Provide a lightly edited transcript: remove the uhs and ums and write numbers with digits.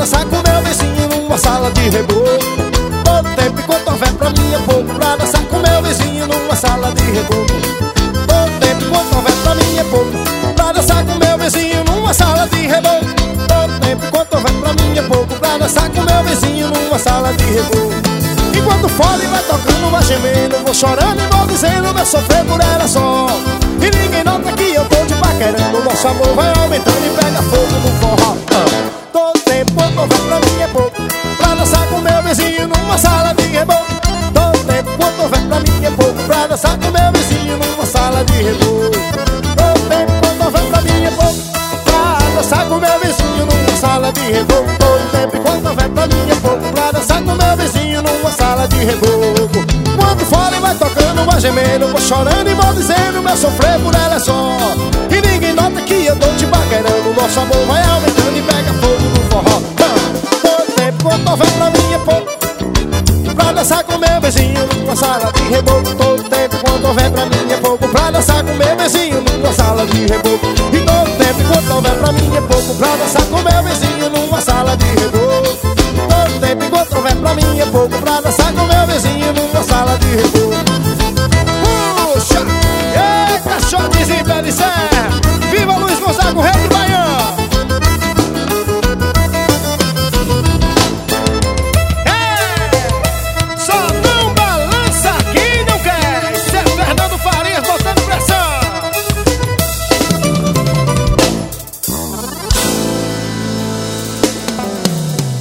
dançar com meu vizinho numa sala de reboco. Todo tempo enquanto houver pra mim é pouco, pra dançar com meu vizinho numa sala de reboco. Todo tempo enquanto houver pra mim é pouco, pra dançar com meu vizinho numa sala de reboco. Todo tempo enquanto houver pra mim é pouco, pra dançar com meu vizinho numa sala de reboco. Enquanto o fole vai tocando, vai gemendo, vou chorando e vou dizendo meu sofrer por ela só. E ninguém nota que eu tô te paquerando, nosso amor vai aumentando e pega fogo no forró. Todo tempo quando houver pra mim é pouco, pra dançar com meu vizinho numa sala de reboco. Todo tempo quando houver pra mim é pouco, pra dançar com meu vizinho numa sala de reboco. Todo tempo quando houver pra mim é pouco, pra dançar com meu vizinho numa sala de reboco. Todo tempo quando houver pra mim é pouco, pra dançar com meu vizinho numa sala de reboco. Quando fora vai tocando, vai gemendo, vou chorando e vou dizendo meu sofrer por ela é só. E ninguém nota que eu tô te paquerando, nosso amor vai aumentando e pega fogo no forró. Todo tempo quando houver pra mim é pouco, pra dançar com meu vizinho numa sala de reboco. Todo tempo quando houver pra mim é pouco, pra dançar com meu vizinho numa sala de reboco. E todo tempo quando houver pra mim é pouco, pra dançar com meu vizinho